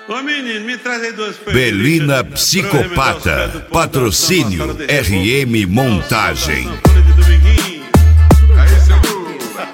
Ô menino, me traz aí duas coisas. Belina Psicopata. Patrocínio RM Montagem. Aí, Seguro.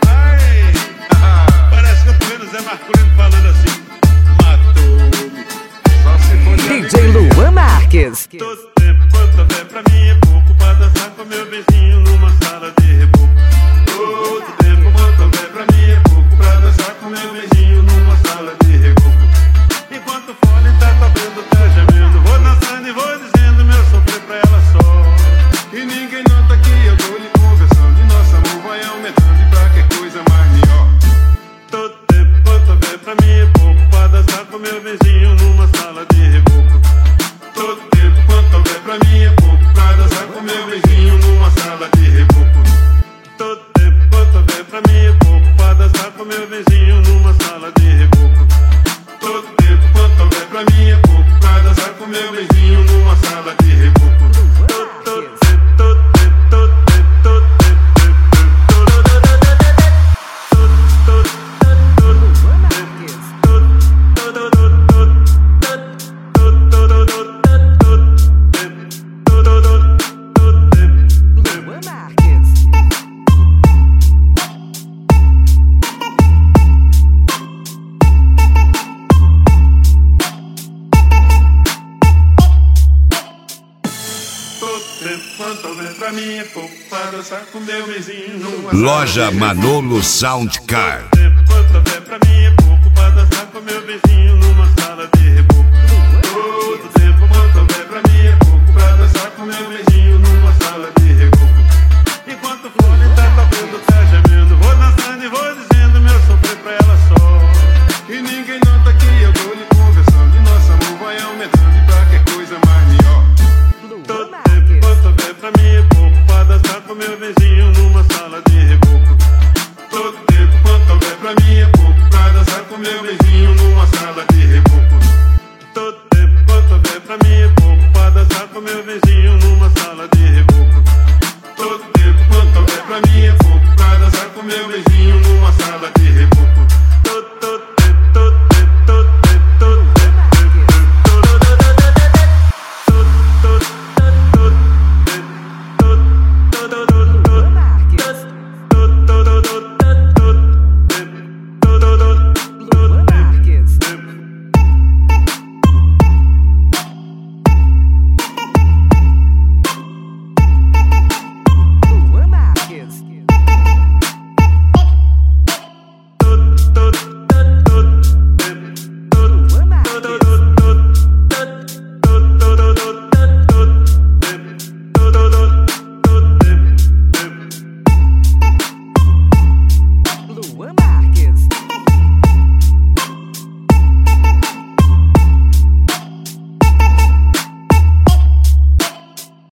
Parece que eu tô vendo o Zé Marculino falando assim. Matou-me. Só se for DJ Luan Marques. Todo tempo quanto houver pra mim é pouco pra dançar com meu vizinho numa sala de reboco. Todo tempo quanto houver pra mim é pouco pra dançar com meu vizinho numa sala de reboco. Enquanto o fone tá tocando, tá gemendo, vou dançando e vou dizendo meu sofrer pra ela só. E ninguém nota que eu tô lhe conversando e nosso amor vai aumentando e pra que coisa mais melhor. Todo tempo quanto houver pra mim é pouco pra dançar com meu vizinho numa sala de reboco. Todo tempo quanto houver pra mim é pouco pra dançar com meu vizinho numa sala de reboco. Todo tempo quanto houver pra mim é pouco pra dançar com meu vizinho numa sala de reboco. Todo tempo quanto houver pra mim é pouco pra dançar com meu vizinho numa sala de reboco. Loja Manolo Soundcar.